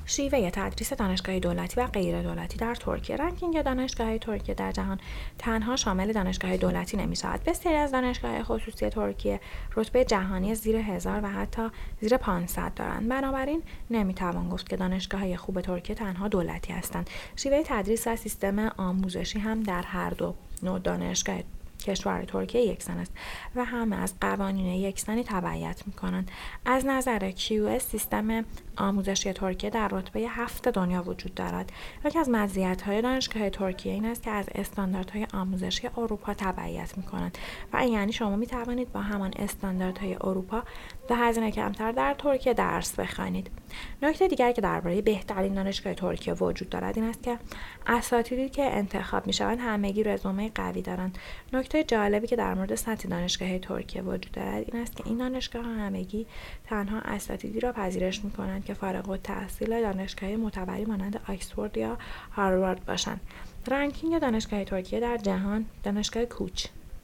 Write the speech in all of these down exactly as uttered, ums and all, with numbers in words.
شیوه تدریس دانشگاه دولتی و غیر دولتی در ترکیه. رنکینگ دانشگاه‌های ترکیه در جهان تنها شامل دانشگاه دولتی نمی‌شود. بسیاری از دانشگاه‌های خصوصی ترکیه رتبه جهانی زیر هزار و حتی زیر پانصد دارند. بنابراین نمی‌توان گفت که دانشگاه‌های خوب ترکیه تنها دولتی هستند. شیوه تدریس و سیستم آموزشی هم در هر دو نوع دانشگاه کشور ترکیه یکسان است و همه از قوانین یکسانی تبعیت می‌کنند. از نظر کیو اس سیستم آموزشی ترکیه در رتبه هفت دنیا وجود دارد. یکی از مزیت‌های دانشگاه ترکیه این است که از استانداردهای آموزشی اروپا تبعیت می‌کنند و این یعنی شما می‌توانید با همان استانداردهای اروپا به هزینه کمتر در ترکیه درس بخوانید. نکته دیگری که درباره بهترین دانشگاه ترکیه وجود دارد این است که اساتیدی که انتخاب می‌شوند همگی رزومه قوی دارند. نکته جالبی که در مورد سطح دانشگاه ترکیه وجود دارد این است که این دانشگاه همگی تنها اساتیدی را پذیرش می‌کنند که فارغ التحصیل دانشگاه معتبری مانند آکسفورد یا هاروارد باشند. رنکینگ دانشگاه ترکیه در جهان. دانشگاه کوچ.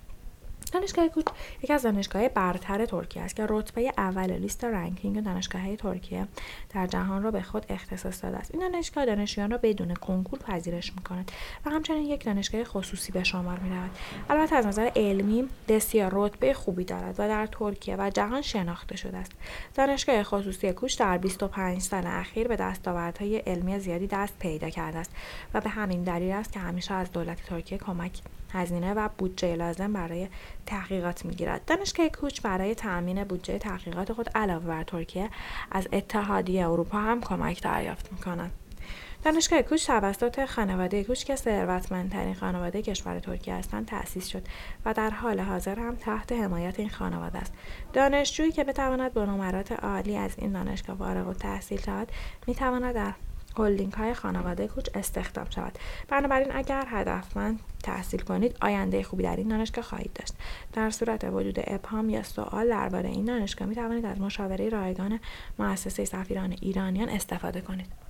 دانشگاه کوچ یکی از دانشگاه‌های برتر ترکیه است که رتبه اول لیست رنکینگ دانشگاه‌های ترکیه در جهان را به خود اختصاص داده است. این دانشگاه دانشجویان را بدون کنکور پذیرش می‌کند و همچنین یک دانشگاه خصوصی به شمار می‌رود. البته از نظر علمی بسیار رتبه خوبی دارد و در ترکیه و جهان شناخته شده است. دانشگاه خصوصی کوچ در بیست و پنج سال اخیر به دستاوردهای علمی زیادی دست پیدا کرده است و به همین دلیل است که همیشه از دولت ترکیه کمک هزینه و بودجه لازم برای تحقیقات می‌گیرد. دانشگاه کوچ برای تأمین بودجه تحقیقات خود علاوه بر ترکیه از اتحادیه اروپا هم کمک دریافت می‌کند. دانشگاه کوچ توسط خانواده کوچ که ثروتمندترین خانواده کشور ترکیه هستند تأسیس شد و در حال حاضر هم تحت حمایت این خانواده است. دانشجویی که بتواند با نمرات عالی از این دانشگاه فارغ التحصیل شود می‌تواند در هلدینگ های خانواده کوچ استخدام شود. بنابراین اگر هدفمند تحصیل کنید آینده خوبی در این دانشگاه خواهید داشت. در صورت وجود ابهام یا سوال درباره این دانشگاه می توانید از مشاوره رایگان مؤسسه سفیران ایرانیان استفاده کنید.